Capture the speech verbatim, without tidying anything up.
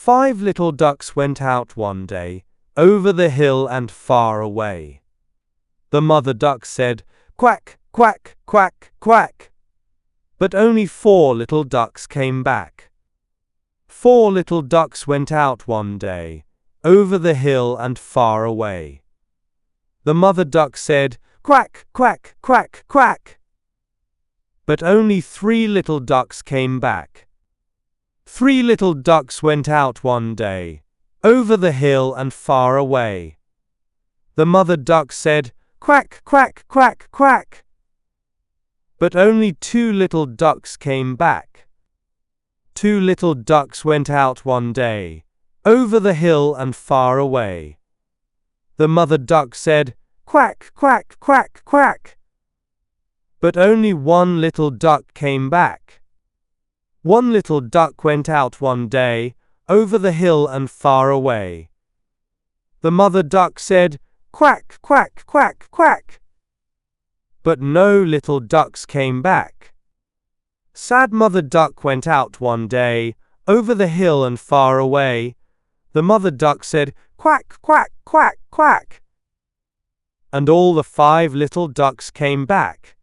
Five little ducks went out one day, over the hill and far away. The mother duck said, "Quack, quack, quack, quack." But only four little ducks came back. Four little ducks went out one day, over the hill and far away. The mother duck said, "Quack, quack, quack, quack." But only three little ducks came back. Three little ducks went out one day, over the hill and far away. The mother duck said, "Quack, quack, quack, quack." But only two little ducks came back. Two little ducks went out one day, over the hill and far away. The mother duck said, "Quack, quack, quack, quack." But only one little duck came back. One little duck went out one day, over the hill and far away. The mother duck said, "Quack, quack, quack, quack." But no little ducks came back. Sad mother duck went out one day, over the hill and far away. The mother duck said, "Quack, quack, quack, quack." And all the five little ducks came back.